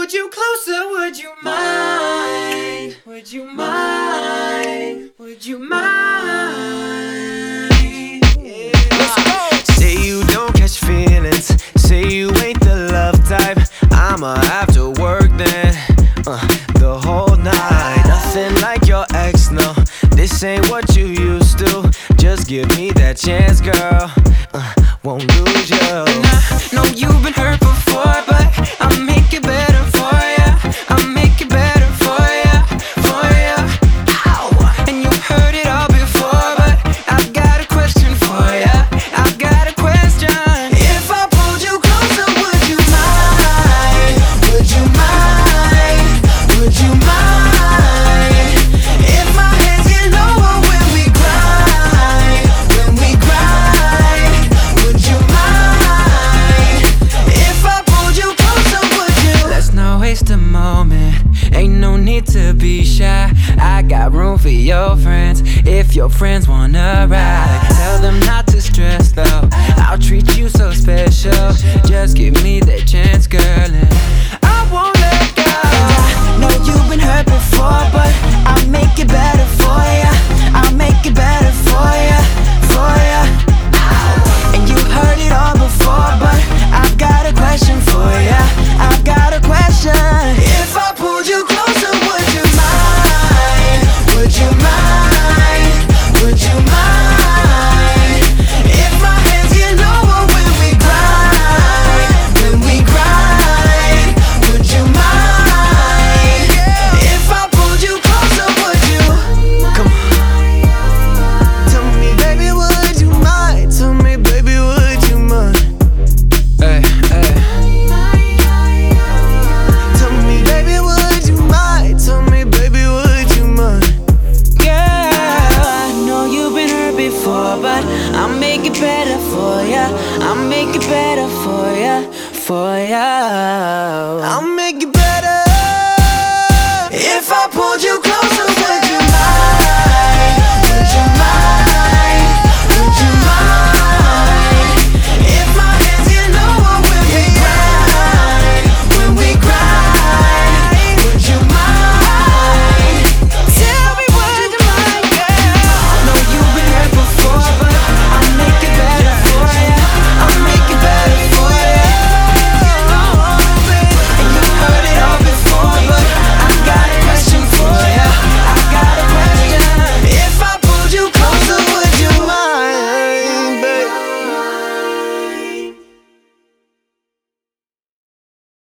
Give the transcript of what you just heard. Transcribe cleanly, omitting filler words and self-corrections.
pulled you closer, would you mind? Would you mind? Would you mind? Yeah. Let's go. Say you don't catch feelings, say you ain't the love type. I'ma have to work then, the whole night. Nothing like your ex, no. This ain't what you used to. Just give me that chance, girl. Won't lose you. And I know you've been hurt before, but I'll make it better for ya. I'll make it better for ya, for ya. Ow! And you've heard it all before, but I've got a question for ya. I've got a question. If I pulled you closer, would you mind? Would you mind? Would you mind? If my hands get lower when we grind, when we grind, would you mind? If I pulled you closer, would you? Let's not waste a moment, ain't no need to be shy. I got room for your friends, if your friends wanna ride. Tell them not to stress though, I'll treat you so special. Just give me that chance, girl, and I won't let go. I know you've been hurt before, but I'll make it better for ya. I'll make it better for ya, for ya. And you've heard it all before, but I've got a question for ya. I've got a question. If I pulled you closer, would you mind? Would you mind? Would you mind? If my hands get lower when we grind, when we grind, would you mind? If I pulled you closer, would you? Come on. Tell me, baby, would you mind? Tell me, baby, would you mind? Hey, hey. Tell me, baby, would you mind? Tell me, baby, would you mind? Yeah, I know you've been hurt before, but I'll make it better for ya. I'll make it better for ya, for ya.